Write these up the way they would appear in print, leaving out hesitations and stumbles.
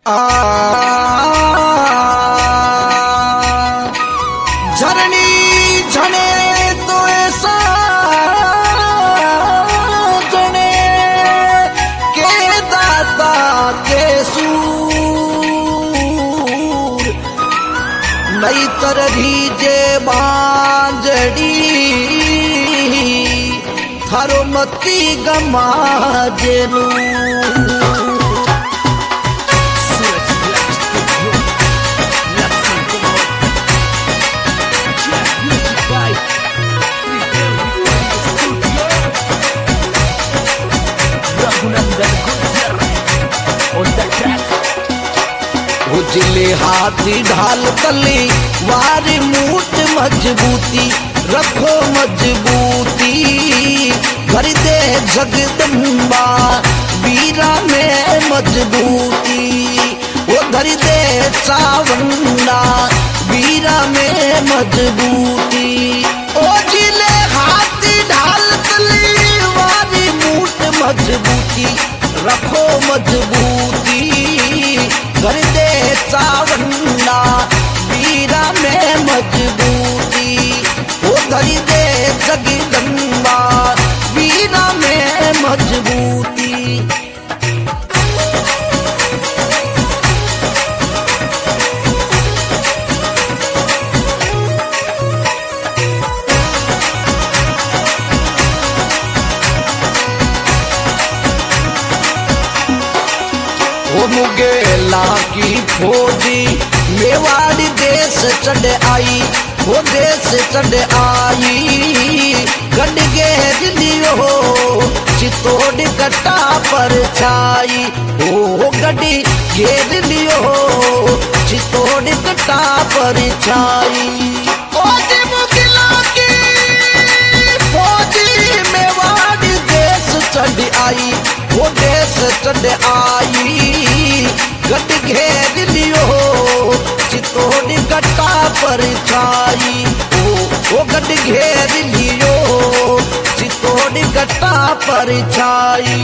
झरनी झने तो ऐसा जने के दाता के सूर नई तरही जे बांजड़ी थारो मती गमा जेनू जिले हाथी ढाल तली वारी मूठ मजबूती रखो मजबूती भर दे जगदम्बा वीरा में मजबूती वो धर दे चावंडा वीरा में मजबूती ओ जिले हाथी ढाल तली वारी मूठ मजबूती रखो मजबूती घर दे चावंडा वीरा में मजबूती वो घर दे जगदम्बा वीरा में मजबूती मुगेला की फौजी मेवाड़ी देश चढ़ आई वो देश चढ़ आई गड घेर लियो चितौड़ कट्टा पर छाई ओ गड्डी घेर लियो चितौड़ कट्टा पर छाई ओ मुगेला की फौजी मेवाड़ी देश चढ़ आई वो देश चढ़ आई गड घेर लियो चितौड़ कट्टा पर छाई ओ गड घेर लियो चितौड़ कट्टा पर छाई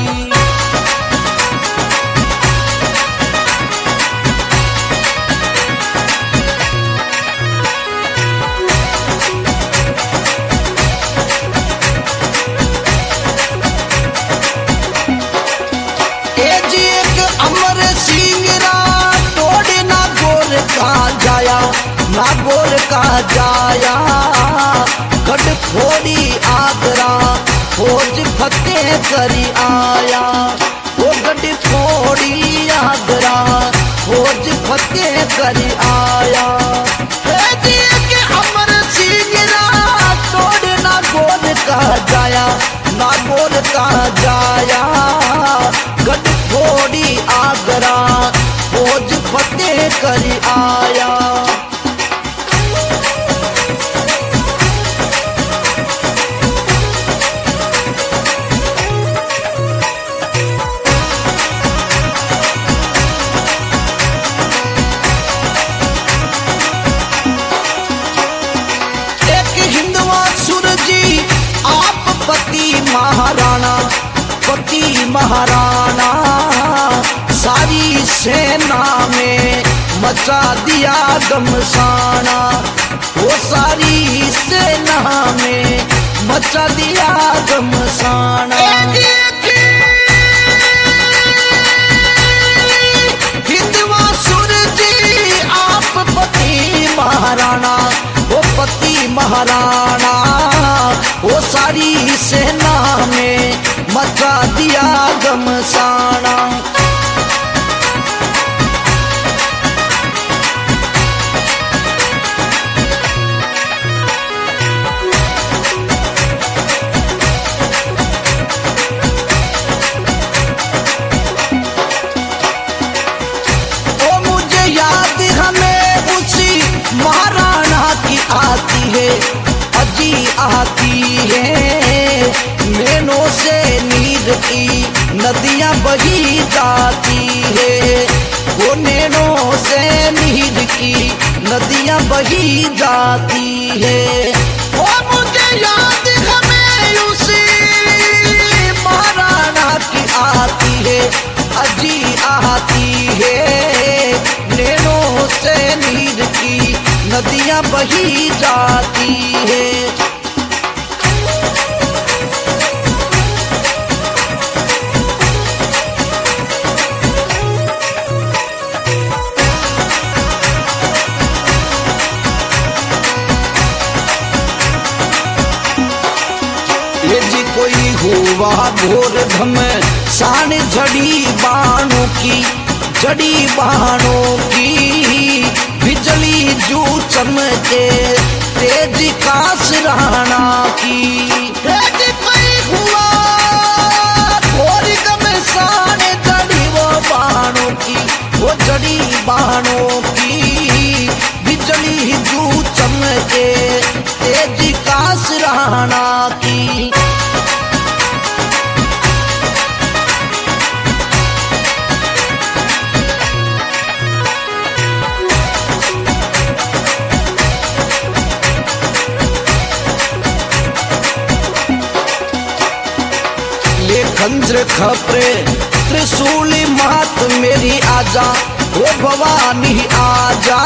नागौर का जाया गढ़ फोड़ी आगरा फौज फतेह करी आया वो गढ़ फोड़ी आगरा फौज फतेह करी आया के अमर सिंह तोड़ नागौर का जाया नागौर का जाया गढ़ फोड़ी आगरा फौज फतेह करी आया पति महाराणा सारी सेना में मचा दिया गमसाना वो सारी सेना में मचा दिया गमसाना हिंदवा सुरजी आप पति महाराणा वो पति महाराणा वो सारी सेना में मचा दिया गमसाना ओ मुझे याद हमें उसी महाराणा की आती है अजी आती है नैनों से नीर की नदियां बही जाती है वो नैनों से नीर की नदियां बही जाती है वो मुझे याद हमें उसी महाराणा की आती है अजी आती है नदियां बही जाती है। ये जी कोई हुआ घोर धम सान झड़ी बाणों की, जड़ी बाणों की बिजली जू चमके तेज काश राणा की। ये जी कोई हुआ घोर धम सान झड़ी वो बाणों की, वो जड़ी बाणों की बिजली जू चमके तेज काश राणा की। ले खंजर खपरे त्रिशूल मात मेरी आजा, ओ भवानी आजा,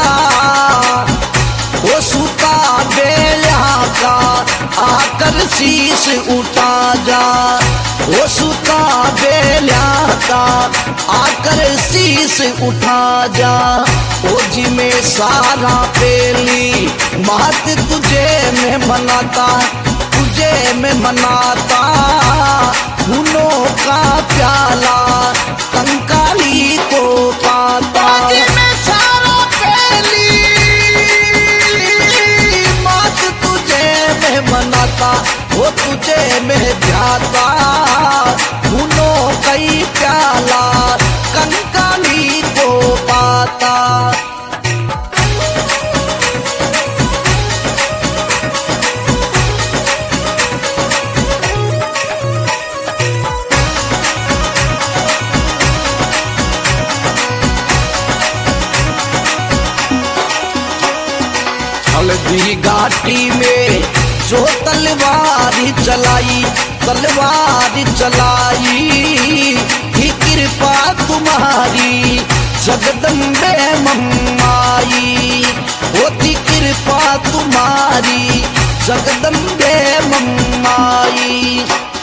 ओ सूता बेल्या का आकर शीश उठा जा, ओ सूता बेल्या का आकर शीश उठा जा। ओ जी में सारा पेली मात तुझे में मनाता, तुझे में मनाता, फूलों का प्याला कंकाली को पाता। में सारा पेली मात तुझे में मनाता, वो तुझे में ध्याता, फूलों का ही प्याला कंकाली को पाता। हल्दी घाटी में जो तलवारी चलाई, तलवारी चलाई, ही कृपा तुम्हारी जगदम्बे मम्माई, होती कृपा तुम्हारी जगदम्बे मम्माई।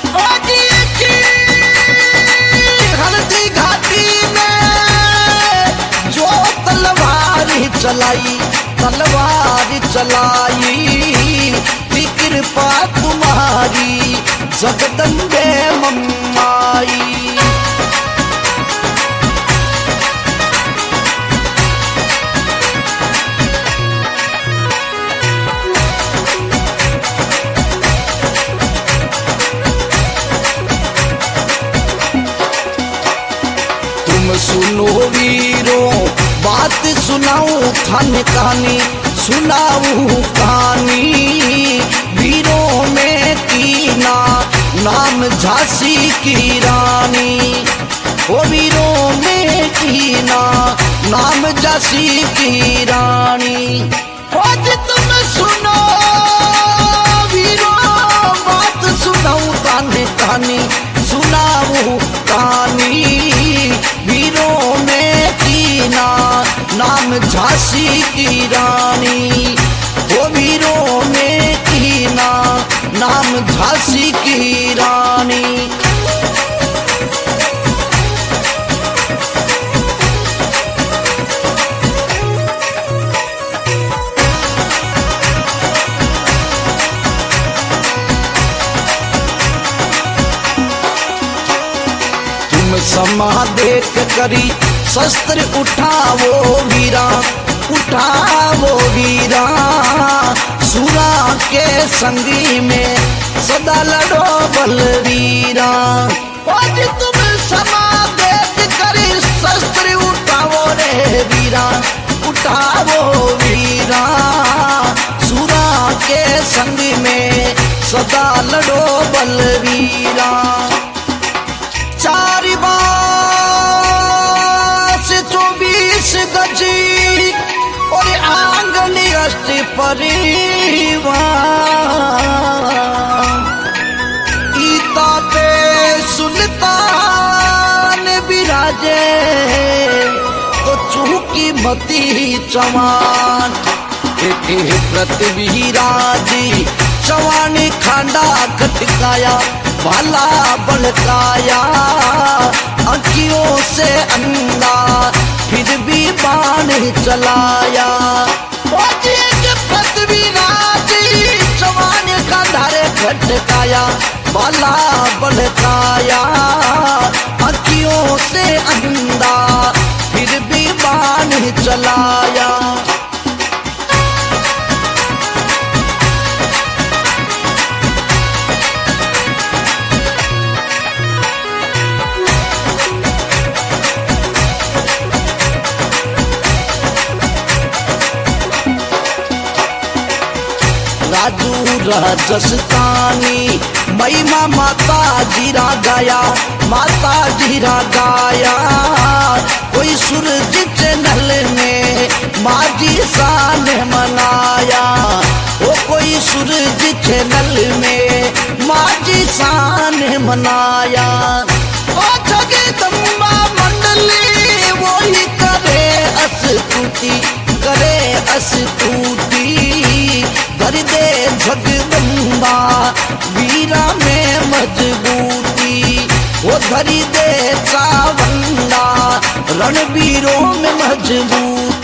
हल्दी घाटी में जो तलवारी चलाई, तलवार चलाई, कृपा तुम्हारी जगदम्बे मम्माई। तुम सुनो वीरों बात सुनाऊं थाने कहानी, सुनाऊं कहानी वीरों में कीना नाम झांसी की रानी। ओ वीरों में कीना नाम झांसी की रानी। आज तुम सुनो वीरों बात सुनाऊं थाने कहानी, सुनाऊं कहानी वीरों में कीना नाम झांसी की रानी। वो वीरों में कीना नाम झांसी की रानी। तुम समा देख करी शस्त्र उठावो वीरा, उठावो वीरा, सुरा के संगी में सदा लड़ो बलवीरा। आज तुम समा देख करी शस्त्र उठावो रे वीरा, उठावो वीरा, सुरा के संग में सदा लड़ो बलवीरा। 4 बास 24 गजी और आंगन अष्ट परिवार, ईता पे सुल्तान विराजे तो चूकी मती चमान। एक पृथ्वीराजी चवानी खांडा खटकाया भाला बलकाया आँखियों से अंधा फिर भी बाण चलाया। पृथ्वीराजी चवानी खांडा रे खटकाया भाला बलकाया आँखियों से अंधा फिर भी बाण चलाया। राजू राजस्थानी महिमा माता जीरा गाया माता जीरा गाया। कोई सूरज चैनल में माजी शान मनाया ओ कोई सूरज चैनल में माजी शान मनाया। ओ जगदम्बा मंडली वही करे अस्तुति करे अस्तुति कर दे जगदम्बा वीरा में मजबूती वो धरी दे चावंदा रणवीरों में मजबूती।